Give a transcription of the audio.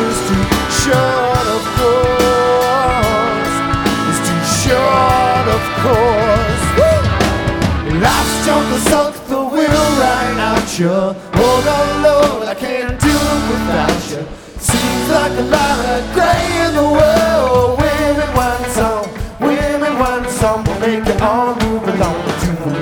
is too short, of course. It's too short, of course. Woo! Life's jungle suck the will right out you. Hold on, Lord, I can't do it without you. Seems like a lot of gray in the world. Women want some, will make it all move along to the